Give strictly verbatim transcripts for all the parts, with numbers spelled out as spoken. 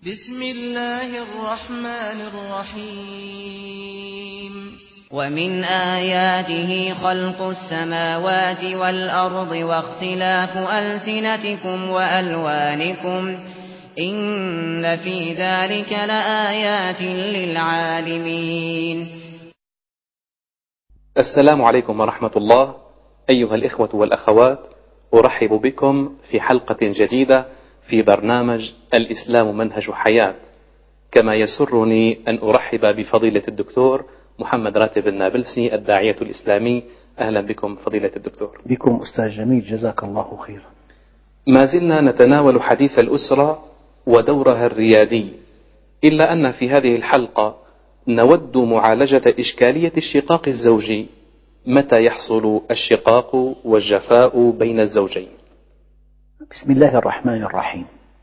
بسم الله الرحمن الرحيم ومن آياته خلق السماوات والأرض واختلاف ألسنتكم وألوانكم إن في ذلك لآيات للعالمين. السلام عليكم ورحمة الله. أيها الإخوة والأخوات، أرحب بكم في حلقة جديدة في برنامج الإسلام منهج حياة. كما يسرني أن أرحب بفضيلة الدكتور محمد راتب النابلسي الداعية الإسلامي. أهلا بكم فضيلة الدكتور. بكم أستاذ جميل، جزاك الله خيرا. ما زلنا نتناول حديث الأسرة ودورها الريادي، إلا أن في هذه الحلقة نود معالجة إشكالية الشقاق الزوجي. متى يحصل الشقاق والجفاء بين الزوجين؟ بسم الله الرحمن الرحيم.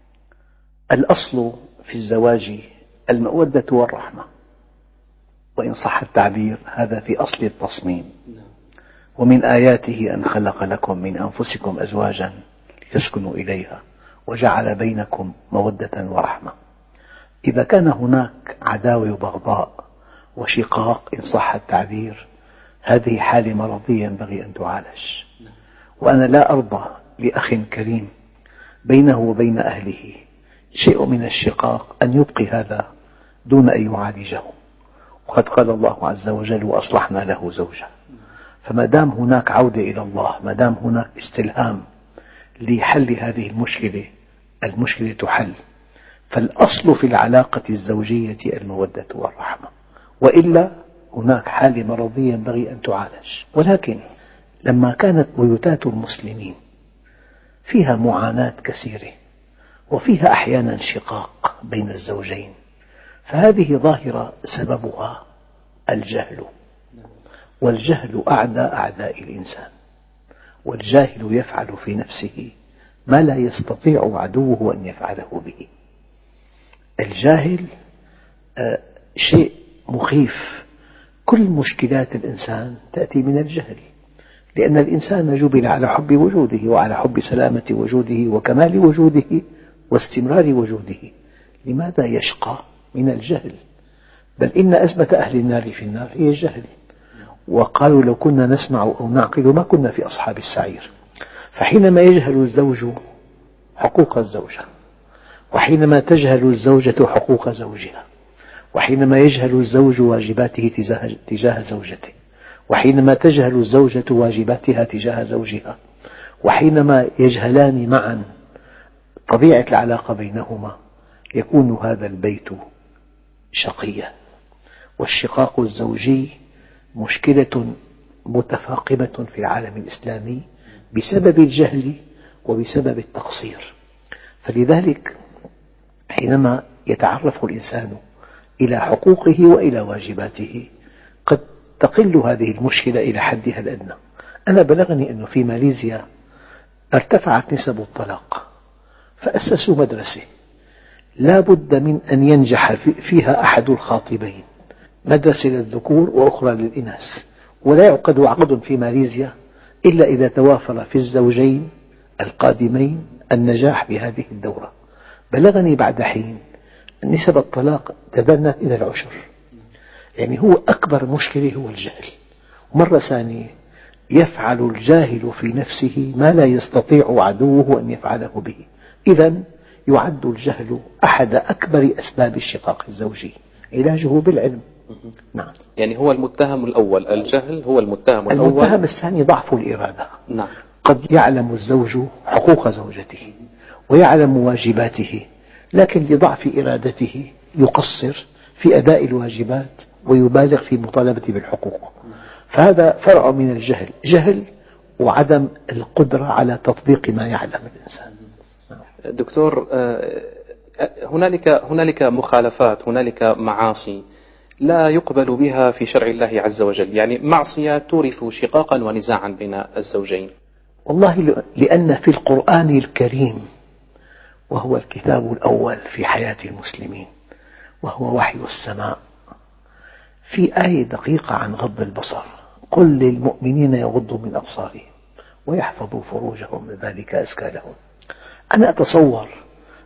الأصل في الزواج المودة والرحمة، وإن صح التعبير هذا في أصل التصميم. ومن آياته أن خلق لكم من أنفسكم أزواجا لتسكنوا إليها وجعل بينكم مودة ورحمة. إذا كان هناك عداوة وبغضاء وشقاق إن صح التعبير، هذه حالة مرضية ينبغي أن تعالج. وأنا لا أرضى لأخ كريم بينه وبين أهله شيء من الشقاق أن يبقي هذا دون أن يعالجه. وقد قال الله عز وجل: وأصلحنا له زوجه. فما دام هناك عودة إلى الله، ما دام هناك استلهام لحل هذه المشكلة، المشكلة تحل. فالأصل في العلاقة الزوجية المودة والرحمة، وإلا هناك حالة مرضية ينبغي أن تعالج. ولكن لما كانت بيوتات المسلمين فيها معاناة كثيرة وفيها أحيانا شقاق بين الزوجين، فهذه ظاهرة سببها الجهل. والجهل أعدى أعداء الإنسان، والجاهل يفعل في نفسه ما لا يستطيع عدوه أن يفعله به. الجاهل شيء مخيف. كل مشكلات الإنسان تأتي من الجهل، لأن الإنسان جبل على حب وجوده وعلى حب سلامة وجوده وكمال وجوده واستمرار وجوده. لماذا يشقى؟ من الجهل. بل إن أزمة أهل النار في النار هي الجهل. وقالوا: لو كنا نسمع أو نعقل ما كنا في أصحاب السعير. فحينما يجهل الزوج حقوق الزوجة، وحينما تجهل الزوجة حقوق زوجها، وحينما يجهل الزوج واجباته تجاه زوجته، وحينما تجهل الزوجة واجباتها تجاه زوجها، وحينما يجهلان معا طبيعة العلاقة بينهما، يكون هذا البيت شقيا. والشقاق الزوجي مشكلة متفاقمة في العالم الإسلامي بسبب الجهل وبسبب التقصير. فلذلك حينما يتعرف الإنسان إلى حقوقه وإلى واجباته قد تقل هذه المشكلة إلى حدها الأدنى. أنا بلغني أنه في ماليزيا ارتفعت نسب الطلاق، فأسسوا مدرسة لا بد من أن ينجح فيها أحد الخاطبين، مدرسة للذكور وأخرى للإناث. ولا يعقد عقد في ماليزيا إلا إذا توافر في الزوجين القادمين النجاح بهذه الدورة. بلغني بعد حين نسب الطلاق تدنت إلى العشر. يعني هو أكبر مشكلة هو الجهل. مرة ثانية يفعل الجاهل في نفسه ما لا يستطيع عدوه أن يفعله به. إذن يعد الجهل أحد أكبر أسباب الشقاق الزوجي، علاجه بالعلم. نعم. يعني هو المتهم الأول، الجهل هو المتهم الأول. المتهم الثاني ضعف الإرادة. نعم. قد يعلم الزوج حقوق زوجته ويعلم واجباته، لكن لضعف إرادته يقصر في أداء الواجبات ويبالغ في مطالبة بالحقوق. فهذا فرع من الجهل، جهل وعدم القدرة على تطبيق ما يعلم الإنسان. دكتور، هنالك هنالك مخالفات، هنالك معاصي لا يقبل بها في شرع الله عز وجل، يعني معصية تورث شقاقا ونزاعا بين الزوجين. والله لأن في القرآن الكريم، وهو الكتاب الأول في حياة المسلمين وهو وحي السماء، في آية دقيقة عن غض البصر: قل للمؤمنين يغضوا من أبصارهم ويحفظوا فروجهم ذلك أزكى لهم. أنا أتصور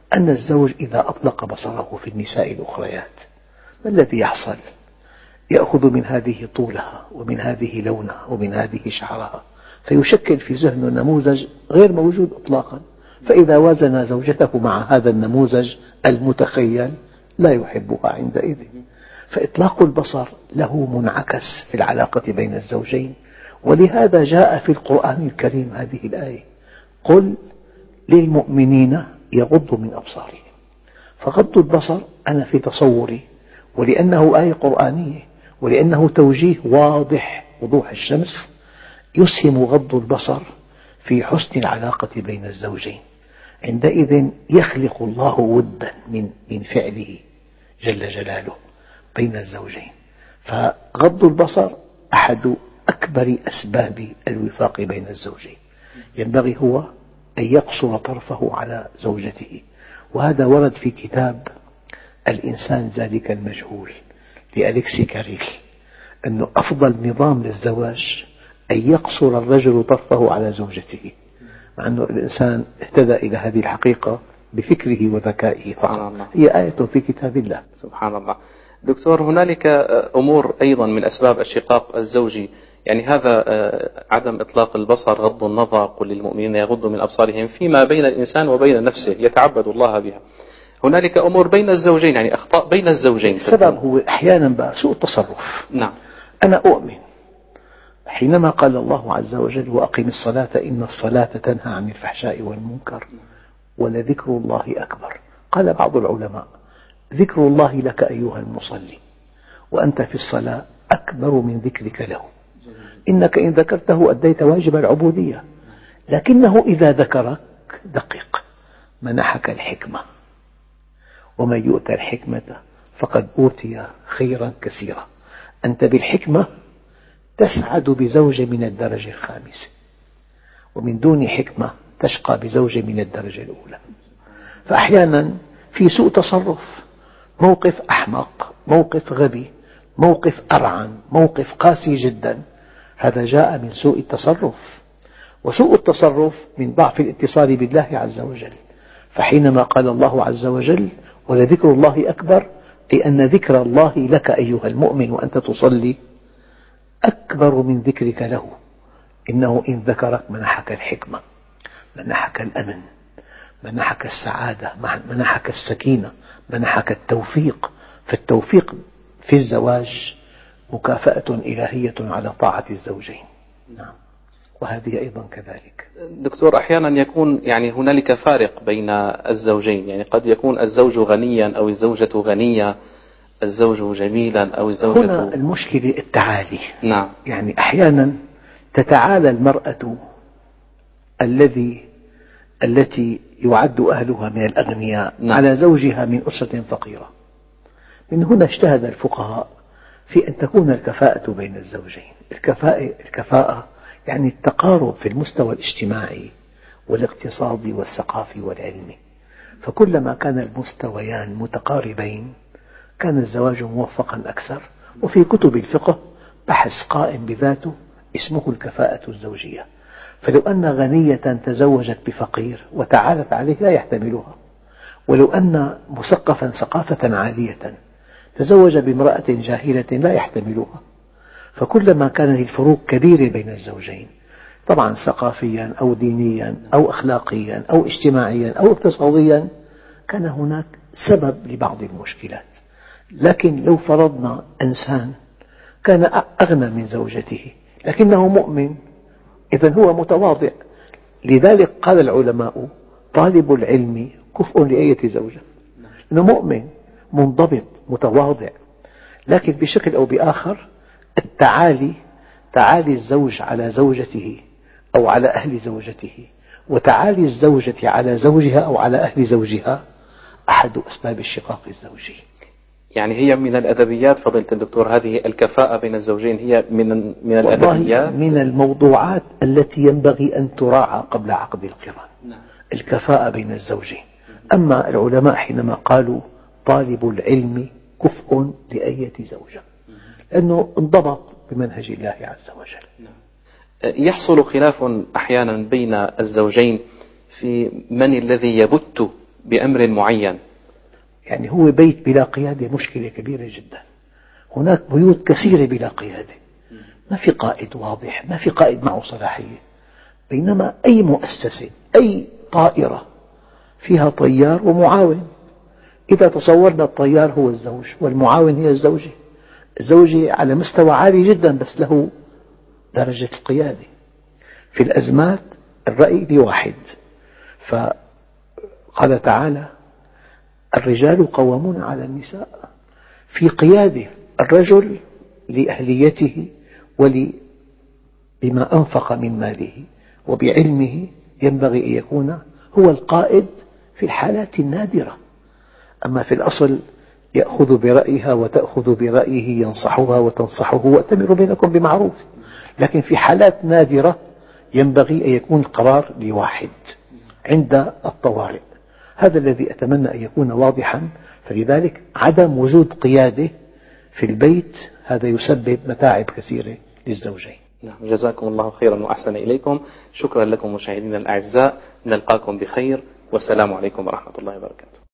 أن الزوج إذا أطلق بصره في النساء الأخريات ما الذي يحصل؟ يأخذ من هذه طولها ومن هذه لونها ومن هذه شعرها، فيشكل في ذهنه نموذج غير موجود إطلاقا، فإذا وازن زوجته مع هذا النموذج المتخيل لا يحبها عندئذ. فإطلاق البصر له منعكس في العلاقة بين الزوجين، ولهذا جاء في القرآن الكريم هذه الآية: قل للمؤمنين يغضوا من أبصارهم. فغض البصر أنا في تصوري، ولأنه آية قرآنية ولأنه توجيه واضح وضوح الشمس، يسهم غض البصر في حسن العلاقة بين الزوجين. عندئذ يخلق الله ودا من من فعله جل جلاله بين الزوجين. فغض البصر أحد أكبر أسباب الوفاق بين الزوجين. ينبغي هو أن يقصر طرفه على زوجته، وهذا ورد في كتاب الإنسان ذلك المجهول لأليكسي كاريل، أنه أفضل نظام للزواج أن يقصر الرجل طرفه على زوجته، مع أن الإنسان اهتدى إلى هذه الحقيقة بفكره وذكائه فقط. هي آية في كتاب الله. سبحان الله. دكتور، هنالك أمور أيضا من أسباب الشقاق الزوجي، يعني هذا عدم إطلاق البصر، غض النظر، قل للمؤمنين يغضوا من أبصارهم، فيما بين الإنسان وبين نفسه يتعبد الله بها. هنالك أمور بين الزوجين، يعني أخطاء بين الزوجين. السبب هو أحيانا سوء التصرف. نعم. أنا أؤمن حينما قال الله عز وجل: وأقم الصلاة إن الصلاة تنهى عن الفحشاء والمنكر ولذكر الله أكبر. قال بعض العلماء: ذكر الله لك أيها المصلي وأنت في الصلاة أكبر من ذكرك له، إنك إن ذكرته أديت واجب العبودية، لكنه إذا ذكرك دقق منحك الحكمة، ومن يؤتى الحكمة فقد أوتي خيرا كثيرا. أنت بالحكمة تسعد بزوجة من الدرجة الخامسة، ومن دون حكمة تشقى بزوجة من الدرجة الأولى. فأحيانا في سوء تصرف، موقف أحمق، موقف غبي، موقف أرعن، موقف قاسي جدا، هذا جاء من سوء التصرف، وسوء التصرف من ضعف الاتصال بالله عز وجل. فحينما قال الله عز وجل: ولذكر الله أكبر، أي أن ذكر الله لك أيها المؤمن وأنت تصلي أكبر من ذكرك له، إنه إن ذكرك منحك الحكمة، منحك الأمن، منحك السعادة، منحك السكينة، منحك التوفيق. فالتوفيق في الزواج مكافأة إلهية على طاعة الزوجين. نعم. وهذه أيضا كذلك. دكتور، أحيانا يكون يعني هنالك فارق بين الزوجين، يعني قد يكون الزوج غنيا أو الزوجة غنية، الزوج جميلا أو الزوجة. هنا المشكلة التعالي. نعم. يعني أحيانا تتعالى المرأة الذي التي يعد أهلها من الأغنياء نعم. على زوجها من أسرة فقيرة. من هنا اجتهد الفقهاء في أن تكون الكفاءة بين الزوجين. الكفاءة, الكفاءة يعني التقارب في المستوى الاجتماعي والاقتصادي والثقافي والعلمي، فكلما كان المستويان متقاربين كان الزواج موفقا أكثر. وفي كتب الفقه بحث قائم بذاته اسمه الكفاءة الزوجية. فلو أن غنية تزوجت بفقير وتعالت عليه لا يحتملها، ولو أن مثقفا ثقافة عالية تزوج بامرأة جاهلة لا يحتملها. فكلما كانت الفروق كبيرة بين الزوجين، طبعا ثقافيا أو دينيا أو أخلاقيا أو اجتماعيا أو اقتصاديا، كان هناك سبب لبعض المشكلات. لكن لو فرضنا إنسان كان أغنى من زوجته لكنه مؤمن، إذن هو متواضع. لذلك قال العلماء: طالب العلم كفء لأية زوجة، إنه مؤمن منضبط متواضع. لكن بشكل أو بآخر التعالي، تعالي الزوج على زوجته أو على أهل زوجته، وتعالي الزوجة على زوجها أو على أهل زوجها، أحد أسباب الشقاق الزوجي. يعني هي من الأدبيات فضيلة الدكتور، هذه الكفاءة بين الزوجين هي من من الأدبيات، من الموضوعات التي ينبغي أن تراعى قبل عقد القران. نعم. الكفاءة بين الزوجين. أما العلماء حينما قالوا طالب العلم كفء لأية زوجة، لأنه انضبط بمنهج الله عز وجل. يحصل خلاف أحيانا بين الزوجين في من الذي يبت بأمر معين. يعني هو بيت بلا قيادة مشكلة كبيرة جدا. هناك بيوت كثيرة بلا قيادة، ما في قائد واضح، ما في قائد معه صلاحية. بينما أي مؤسسة، أي طائرة فيها طيار ومعاون. إذا تصورنا الطيار هو الزوج والمعاون هي الزوجة، الزوجة على مستوى عالي جدا بس له درجة القيادة. في الأزمات الرأي لواحد، فقال تعالى الرجال قوامون على النساء، في قيادة الرجل لأهليته ولما أنفق من ماله وبعلمه ينبغي أن يكون هو القائد في الحالات النادرة. أما في الأصل يأخذ برأيها وتأخذ برأيه، ينصحها وتنصحه وأتمر بينكم بمعروف. لكن في حالات نادرة ينبغي أن يكون القرار لواحد عند الطوارئ. هذا الذي أتمنى أن يكون واضحا. فلذلك عدم وجود قيادة في البيت هذا يسبب متاعب كثيرة للزوجين. نعم، جزاكم الله خيرا وأحسن إليكم. شكرا لكم مشاهدينا الأعزاء، نلقاكم بخير والسلام عليكم ورحمة الله وبركاته.